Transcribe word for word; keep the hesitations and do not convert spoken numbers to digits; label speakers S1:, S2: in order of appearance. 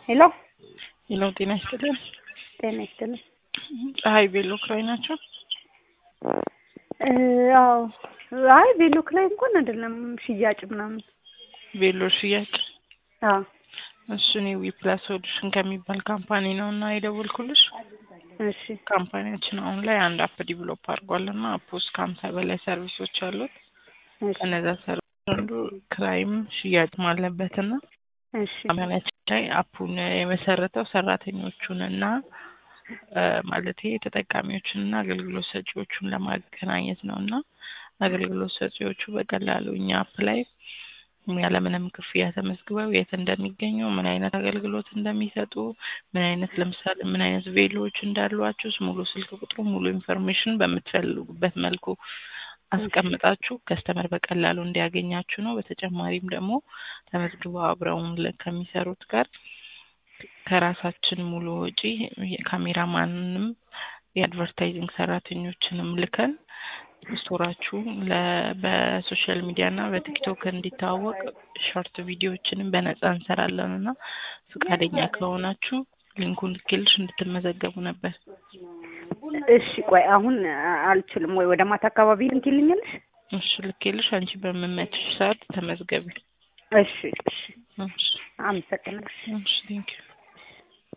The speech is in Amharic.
S1: ሄሎ
S2: ሄሎ ጤና ይስጥልኝ።
S1: ጤና ይስጥልኝ።
S2: ፀሐይ ቬሎ ክራይ ናቸው?
S1: አዎ አይ ቬሎ ክራይ እንኳን አይደለም ሽያጭ ምናምን።
S2: ቬሎ ሽያጭ?
S1: አዎ
S2: እሺ ነው ዊፕላስ ሶሉሽን ከሚባል ካምፓኒ ነውና የደወልኩልሽ።
S1: እሺ
S2: ካምፓኒያችን አሁን ላይ አንድ አፕ ዲቨሎፕ አድርጓልና አፕ ውስጥ ከሀምሳ በላይ ሰርቪሶች አሉት።
S1: እሺ
S2: ከነዛ ሰርቪስ አንዱ ክራይም ሽያጭ አለበትና
S1: እሺ
S2: ካምፓኒያችን ላይ አፑን የመሰረተው ሰራተኞቹንና ማለት ተጠቃሚዎችንና አገልግሎት ሰጪዎቹን ለማገናኘት ነውና አገልግሎት ሰጪዎቹ በቀላሉ እኛ አፕ ላይ ያለምንም ክፍያ ተመዝግበው የት እንደሚገኙ ምን አይነት አገልግሎት እንደሚሰጡ ምን አይነት ለምሳሌ ምን አይነት ቬሎዎች እንዳሏቸው ሙሉ ስልክ ቁጥሩ ሙሉ ኢንፎርሜሽን በመትፈልጉበት መልኩ አስቀምጣችሁ ከስተመር በቀላሉ እንዲያገኛችሁ ነው። በተጨማሪም ደግሞ ተመዝግበው አብረውን ከሚሰሩት ጋር ከራሳችን ሙሉ ወጪ ካሜራማንንም የአድቨርታይዚንግ ሰራተኞችንም ልከን ስቶራችሁ በሶሻል ሚዲያና በቲክቶክ እንዲታወቅ ሾርት ቪዲዮዎችንም በነፃ እንሰራለንና ፍቃደኛ ከሆናችሁ ሊንኩን ልክልሽ እንድትመዘገቡ ነበር።
S1: እሺ ቆይ አሁን አልችልም ወይ ወደ ማታ አካባቢ ልንኪልኝልሽ?
S2: እሺ ልክልሽ አንቺ በመመችሽ ሰዓት ተመዝገቢ።
S1: እሺ እሺ
S2: እሺ
S1: አመሰግናለሁ።
S2: እሺ ቴንክ ዩ